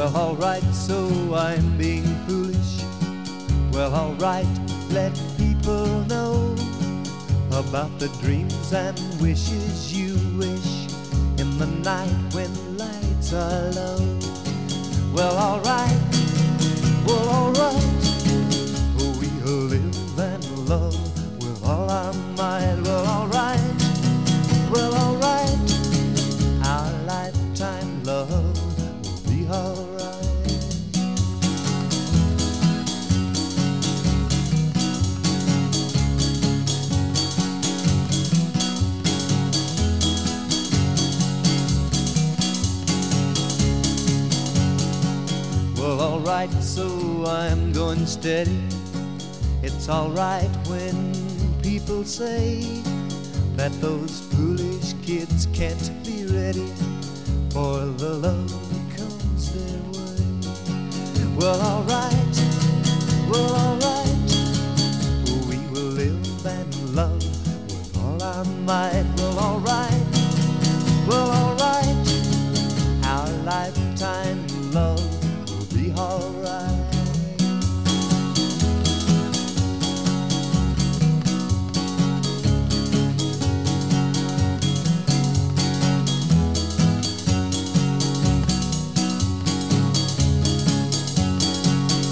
Well, alright, so I'm being foolish. Well, alright, let people know about the dreams and wishes you wish in the night when lights are low. Well, alright, we'll live and love with all our might. Well, alright, our lifetime love will be alright. Well, alright, so I'm going steady. It's alright when people say that those foolish kids can't be ready for the love that comes their way. Well, alright, we will live and love with all our might. Well, alright, our lifetime love will be alright.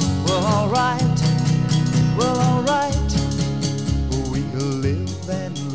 Well, alright, we'll live and